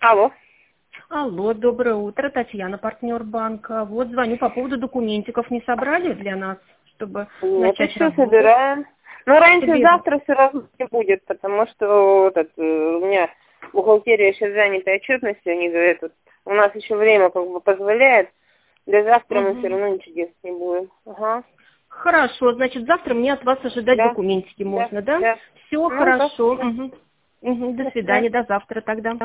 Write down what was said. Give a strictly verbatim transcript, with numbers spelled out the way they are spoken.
Алло. Алло, доброе утро, Татьяна, партнер банка. Вот звоню по поводу документиков. Не собрали для нас, чтобы Нет, начать еще работу? собираем. Но раньше Соберем. завтра все равно не будет, потому что вот это, у меня бухгалтерия сейчас занята отчетностью, они говорят, вот, у нас еще время как бы позволяет, для завтра мы все Мгм. равно ничего делать не будем. Ага. Хорошо, значит, завтра мне от вас ожидать Да, документики да, можно, да? да. Все Ну, да, хорошо. да. Мгм. Мгм. До До свидания. свидания, до завтра тогда.